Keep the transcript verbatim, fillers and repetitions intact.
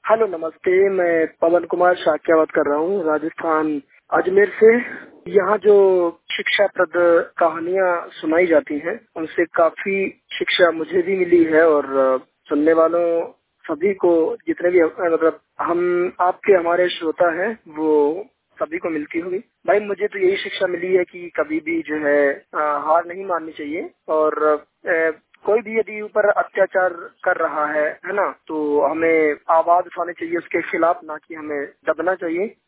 Hello नमस्ते, मैं पवन कुमार शाक्या बात कर रहा हूँ, राजस्थान अजमेर से। यहाँ जो शिक्षाप्रद कहानियाँ सुनाई जाती हैं उनसे काफी शिक्षा मुझे भी मिली है और सुनने वालों सभी को, जितने भी मतलब हम आपके हमारे श्रोता हैं वो सभी को मिलती होगी। भाई मुझे तो यही शिक्षा मिली है कि कभी भी जो है हार नहीं माननी चाहिए और आ, कोई भी यदि ऊपर अत्याचार कर रहा है है ना, तो हमें आवाज उठानी चाहिए उसके खिलाफ, ना कि हमें दबना चाहिए।